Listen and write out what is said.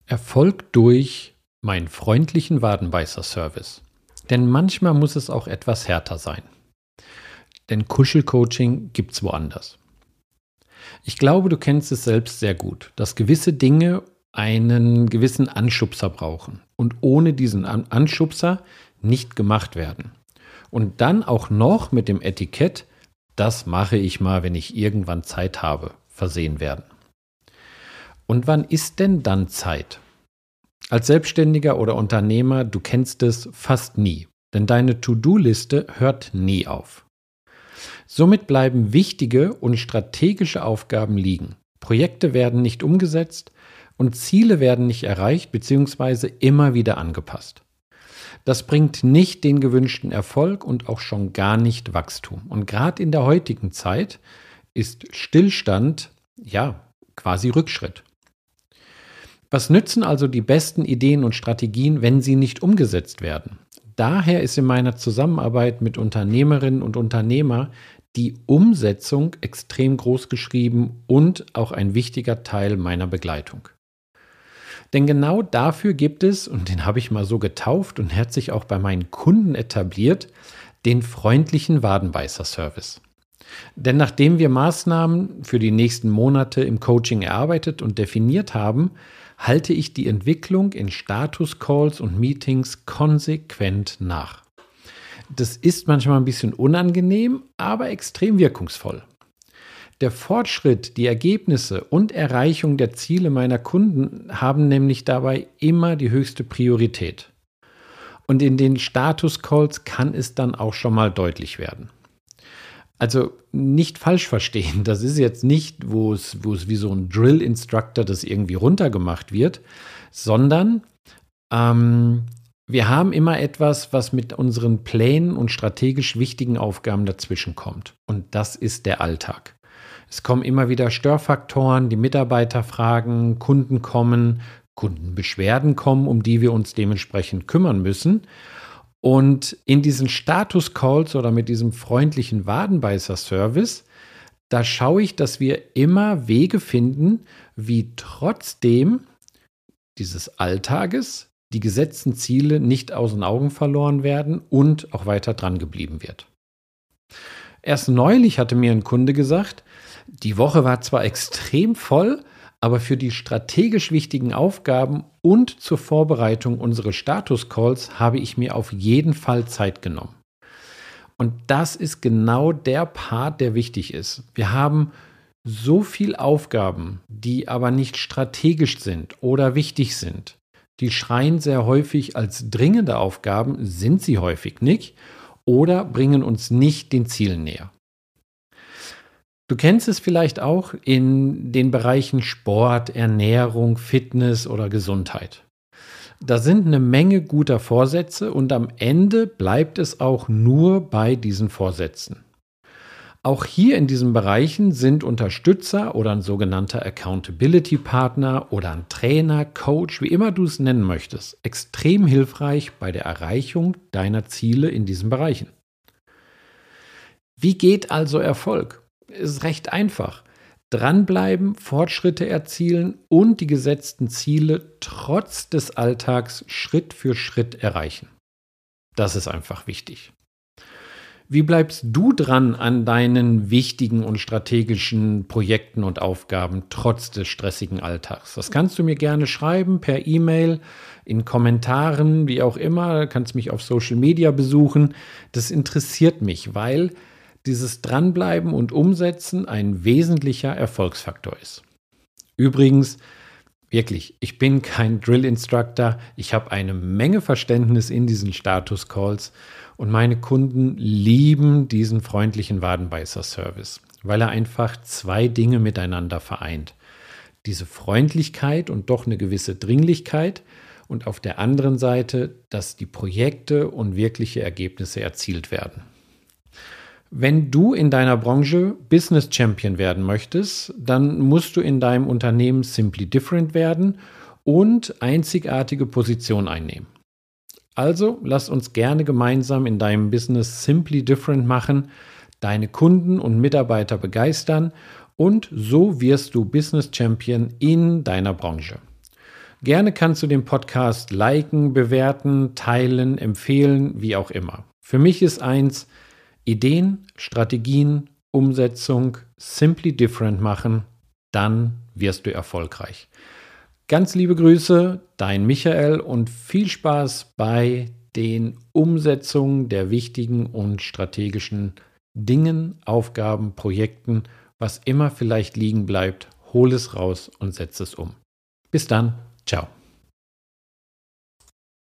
Erfolg durch meinen freundlichen Wadenbeißer-Service. Denn manchmal muss es auch etwas härter sein. Denn Kuschelcoaching gibt's woanders. Ich glaube, du kennst es selbst sehr gut, dass gewisse Dinge einen gewissen Anschubser brauchen und ohne diesen Anschubser nicht gemacht werden. Und dann auch noch mit dem Etikett, das mache ich mal, wenn ich irgendwann Zeit habe, versehen werden. Und wann ist denn dann Zeit? Als Selbstständiger oder Unternehmer, du kennst es fast nie, denn deine To-Do-Liste hört nie auf. Somit bleiben wichtige und strategische Aufgaben liegen. Projekte werden nicht umgesetzt und Ziele werden nicht erreicht bzw. immer wieder angepasst. Das bringt nicht den gewünschten Erfolg und auch schon gar nicht Wachstum. Und gerade in der heutigen Zeit ist Stillstand, quasi Rückschritt. Was nützen also die besten Ideen und Strategien, wenn sie nicht umgesetzt werden? Daher ist in meiner Zusammenarbeit mit Unternehmerinnen und Unternehmern die Umsetzung extrem groß geschrieben und auch ein wichtiger Teil meiner Begleitung. Denn genau dafür gibt es, und den habe ich mal so getauft und hat sich auch bei meinen Kunden etabliert, den freundlichen Wadenbeißer-Service. Denn nachdem wir Maßnahmen für die nächsten Monate im Coaching erarbeitet und definiert haben, halte ich die Entwicklung in Status-Calls und Meetings konsequent nach. Das ist manchmal ein bisschen unangenehm, aber extrem wirkungsvoll. Der Fortschritt, die Ergebnisse und Erreichung der Ziele meiner Kunden haben nämlich dabei immer die höchste Priorität. Und in den Status-Calls kann es dann auch schon mal deutlich werden. Also nicht falsch verstehen, das ist jetzt nicht, wo es wie so ein Drill-Instructor das irgendwie runtergemacht wird, sondern wir haben immer etwas, was mit unseren Plänen und strategisch wichtigen Aufgaben dazwischen kommt. Und das ist der Alltag. Es kommen immer wieder Störfaktoren, die Mitarbeiter fragen, Kunden kommen, Kundenbeschwerden kommen, um die wir uns dementsprechend kümmern müssen. Und in diesen Status-Calls oder mit diesem freundlichen Wadenbeißer-Service, da schaue ich, dass wir immer Wege finden, wie trotzdem dieses Alltages die gesetzten Ziele nicht aus den Augen verloren werden und auch weiter dran geblieben wird. Erst neulich hatte mir ein Kunde gesagt, die Woche war zwar extrem voll, aber für die strategisch wichtigen Aufgaben und zur Vorbereitung unserer Status-Calls habe ich mir auf jeden Fall Zeit genommen. Und das ist genau der Part, der wichtig ist. Wir haben so viele Aufgaben, die aber nicht strategisch sind oder wichtig sind. Die schreien sehr häufig als dringende Aufgaben, sind sie häufig nicht, oder bringen uns nicht den Zielen näher. Du kennst es vielleicht auch in den Bereichen Sport, Ernährung, Fitness oder Gesundheit. Da sind eine Menge guter Vorsätze und am Ende bleibt es auch nur bei diesen Vorsätzen. Auch hier in diesen Bereichen sind Unterstützer oder ein sogenannter Accountability-Partner oder ein Trainer, Coach, wie immer du es nennen möchtest, extrem hilfreich bei der Erreichung deiner Ziele in diesen Bereichen. Wie geht also Erfolg? Ist recht einfach. Dranbleiben, Fortschritte erzielen und die gesetzten Ziele trotz des Alltags Schritt für Schritt erreichen. Das ist einfach wichtig. Wie bleibst du dran an deinen wichtigen und strategischen Projekten und Aufgaben trotz des stressigen Alltags? Das kannst du mir gerne schreiben per E-Mail, in Kommentaren, wie auch immer. Du kannst mich auf Social Media besuchen. Das interessiert mich, weil dieses Dranbleiben und Umsetzen ein wesentlicher Erfolgsfaktor ist. Übrigens, wirklich, ich bin kein Drill-Instructor. Ich habe eine Menge Verständnis in diesen Status-Calls und meine Kunden lieben diesen freundlichen Wadenbeißer-Service, weil er einfach zwei Dinge miteinander vereint. Diese Freundlichkeit und doch eine gewisse Dringlichkeit und auf der anderen Seite, dass die Projekte und wirkliche Ergebnisse erzielt werden. Wenn du in deiner Branche Business Champion werden möchtest, dann musst du in deinem Unternehmen Simply Different werden und einzigartige Position einnehmen. Also lass uns gerne gemeinsam in deinem Business Simply Different machen, deine Kunden und Mitarbeiter begeistern und so wirst du Business Champion in deiner Branche. Gerne kannst du den Podcast liken, bewerten, teilen, empfehlen, wie auch immer. Für mich ist eins: Ideen, Strategien, Umsetzung, simply different machen, dann wirst du erfolgreich. Ganz liebe Grüße, dein Michael und viel Spaß bei den Umsetzungen der wichtigen und strategischen Dingen, Aufgaben, Projekten, was immer vielleicht liegen bleibt, hol es raus und setz es um. Bis dann, ciao.